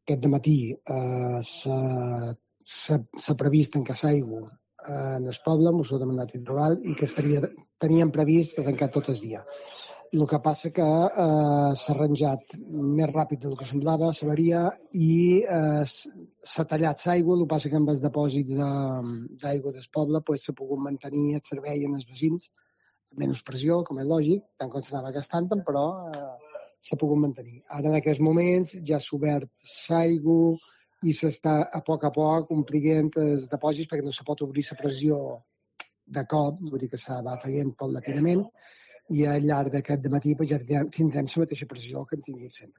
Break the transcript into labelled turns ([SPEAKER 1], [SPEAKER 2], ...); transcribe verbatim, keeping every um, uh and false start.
[SPEAKER 1] aquest dematí eh, s'ha previst tancar l'aigua en el poble, m'ho s'ha demanat rural, i que estaria, teníem previst tancar tot el dia. El que passa que eh, s'ha arranjat més ràpid del que semblava, s'hauria, i eh, s'ha tallat l'aigua, el que passa que amb els dipòsits d'aigua del poble pues, s'ha pogut mantenir el servei en els veïns, menys pressió, com és lògic, tant com s'anava gastant, però eh, s'ha pogut mantenir. Ara, en aquests moments, ja s'ha obert l'aigua i s'està a poc a poc omplint els dipòsits perquè no se pot obrir la pressió de cop, vull dir que se va feient paulatinament, i al llarg d'aquest dematí pues, ja tindrem la mateixa pressió que hem tingut sempre.